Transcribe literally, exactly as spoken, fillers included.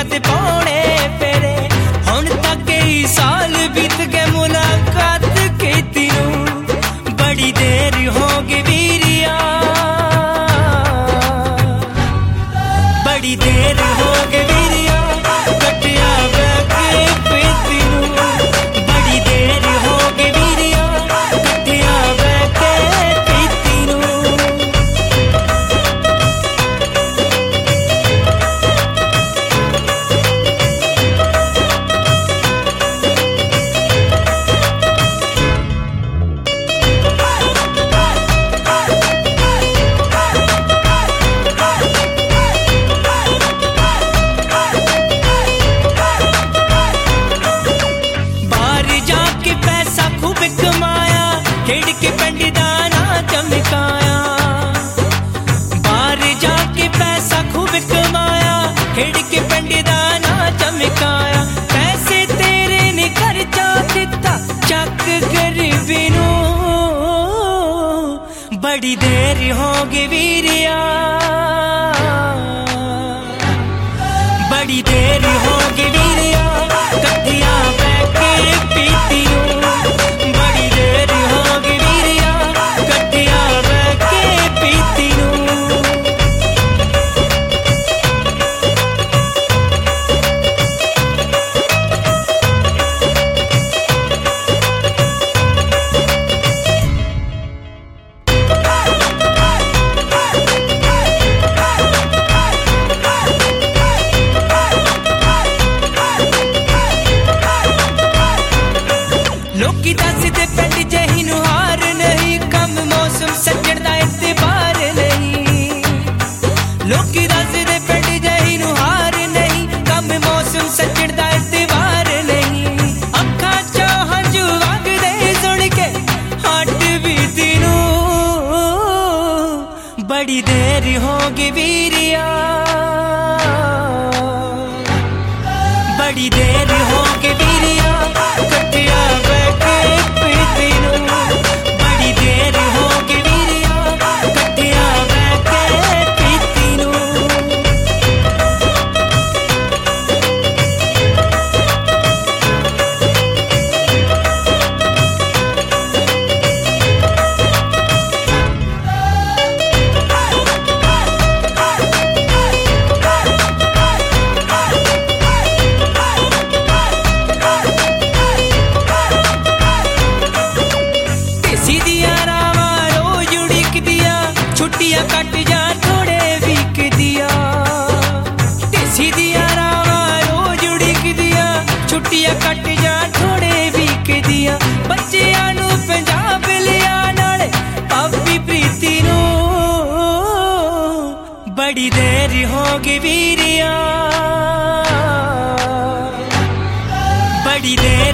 ते पौने फेरे हुण तक कई साल बीत गए मुलाकात कीती नूं बड़ी देर हो गई वीरिया बड़ी देर हो गई वीरिया कटिया बैके पीती नूं बड़ी देर हो गई वीरिया कटिया बैके पीती नूं खेड़ के पिंड दा ना चमकाया बाहर जाके पैसा खूब कमाया खेड़ के पिंड दा ना चमकाया पैसे तेरे ने खर्चा दिता चक गरीबी नूं बड़ी देर हो गई वीरिया बड़ी देर हो गई वीरिया कट्ठिया बैके पीती नूं बड़ी देर हो गई वीरिया कट्ठिया बैके पीती नूं लोकी दसदे पिंड जही नूं हार नहीं कम मौसम सज्जण दा इतबार नहीं लोकी दसदे पिंड जही नूं हार नहीं कम मौसम सज्जण दा इतबार नहीं अखां चों हंझू वगदे सुण के हट बीती नूं बड़ी देर हो गई वीरिया बड़ी देर हो गई वीरिया कट्ठिया बैके पीती नूं बड़ी देर हो गई वीरिया कट्ठिया बैके पीती नूं छुट्टियां कट जा थोड़े वीक दिया देसी दिया रावा रोज उड़िक दिया छुट्टियां कट जा थोड़े वीक दिया बच्चियां नूं पंजाब लिया नाले भाभी प्रीति नूं बड़ी देर हो गई वीरिया बड़ी देर